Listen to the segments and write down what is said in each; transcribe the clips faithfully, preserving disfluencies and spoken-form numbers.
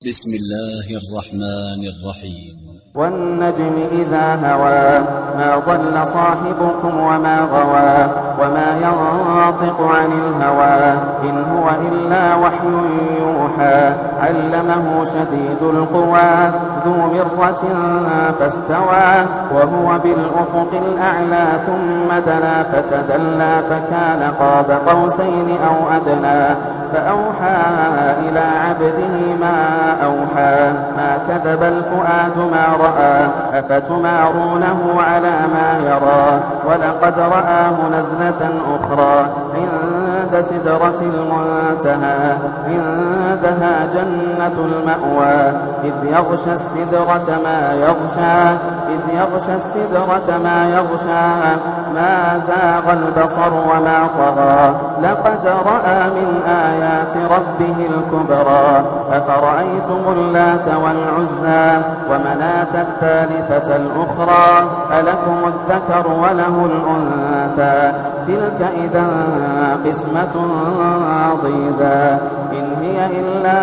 بسم الله الرحمن الرحيم. والنجم إذا هوى ما ضل صاحبكم وما غوى وما ينطق عن الهوى إن هو إلا وحي يوحى علمه شديد القوى ذو مرة فاستوى وهو بالأفق الأعلى ثم دنا فتدلى فكان قاب قوسين أو أدنى فأوحى إلى عبده ما أوحى ما كذب الفؤاد ما رأى أفتمارونه على ما يرى ولقد رآه نزلة أخرى عند سدرة المنتهى عندها جنة المأوى إذ يغشى السدرة ما يغشى إذ يغشى السدرة ما يغشى ما زاغ البصر وما طغى لقد رأى من آيات ربه الكبرى أفرأيتم اللات والعزى ومناة الثالثة الأخرى ألكم الذكر وله الأنثى تلك إذا قسمة ضيزى إن هي إلا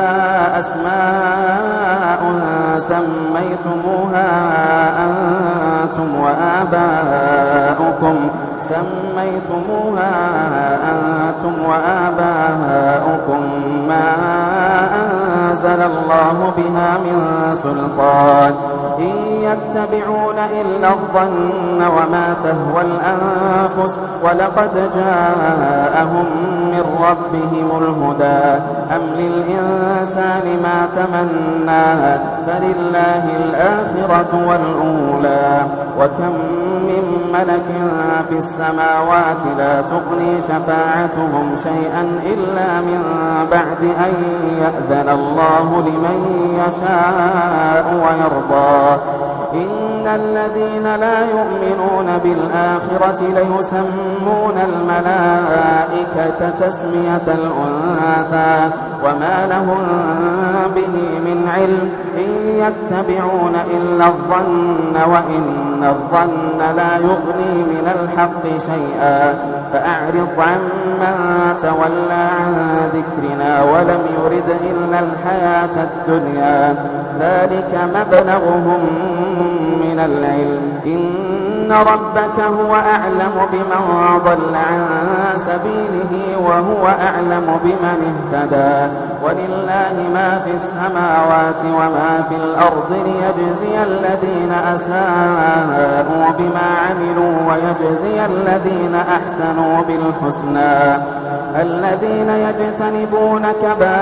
أسماء سميتموها أنتم وآباؤكم سميتموها أنتم وآباؤكم ما أنزل الله بها من سلطان إن يتبعون إلا الظن وما تهوى الأنفس ولقد جاءهم من ربهم الهدى أم للإنسان ما تمنى فلله الآخرة والأولى وكم من ملك في السماوات لا تغني شفاعتهم شيئا إلا من بعد أن يأذن الله لمن يشاء ويرضى إن الذين لا يؤمنون بالآخرة ليسمون الملائكة تسمية الأنثى وما لهم به من علم إن يتبعون إلا الظن وإن الظن لا يغني من الحق شيئا فأعرض عمن تولى عن ذكرنا ولم يرد إلا الحياة الدنيا ذلك مبلغهم من العلم إن ربك هو أعلم بمن ضل عن سبيله وهو أعلم بمن اهتدى ولله ما في السماوات وما في الأرض ليجزي الذين أساءوا بما عملوا ويجزي الذين أحسنوا بالحسنى الذين يجتنبون كبائر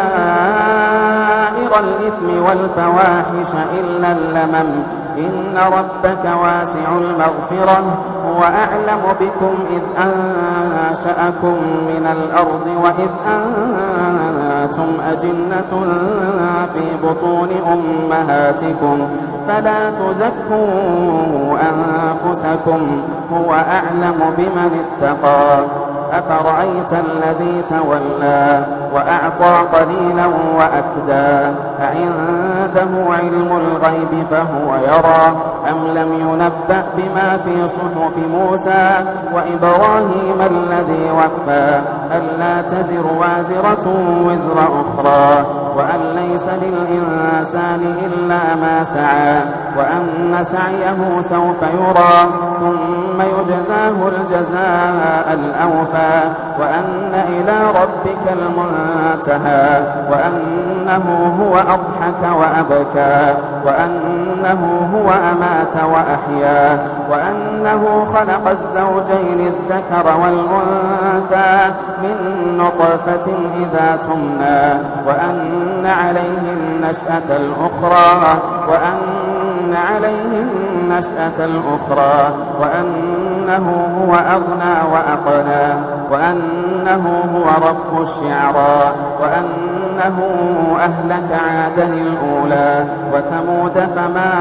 الإثم والفواحش إلا اللمم إن ربك واسع المغفرة هو أعلم بكم إذ أنشأكم من الأرض وإذ أنتم أجنة في بطون أمهاتكم فلا تزكوا أنفسكم هو أعلم بمن اتقى أفرأيت الذي تولى وأعطى قليلا وأكدى أعنده علم الغيب فهو يرى أم لم ينبأ بما في صحف موسى وإبراهيم الذي وفى ألا تزر وازرة وزر أخرى وأن ليس للإنسان إلا ما سعى وأن سعيه سوف يرى ثم يجزاه الجزاء الأوفى وأن إلى ربك المنتهى وأنه هو أضحك وأبكى وأنه هو أمات وأحيا وأنه خلق الزوجين الذكر والأنثى من نطفة إذا تمنى وأن عليه النشأة الأخرى وأن عليه النشأة الأخرى وأنه هو أغنى وأقنى وأنه هو رب الشعرى وأنه أهلك عادا الأولى وثمود فما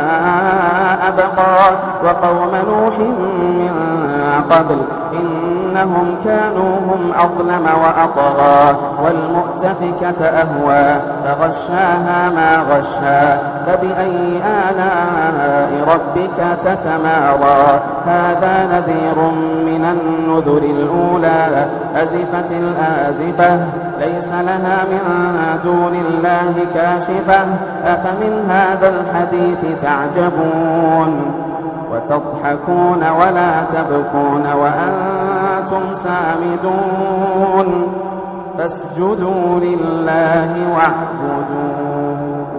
أبقى وقوم نوح من قبل إنهم كانوا هم أظلم وأطغى والمؤتفكة أهوى فغشاها ما غشا فبأي آلاء ربك تتمارى هذا نذير من النذر الأولى أزفت الآزفة ليس لها من دون الله كاشفة أفمن هذا الحديث تعجبون وتضحكون ولا تبكون وأنتم سامدون فاسجدوا لله واعبدوا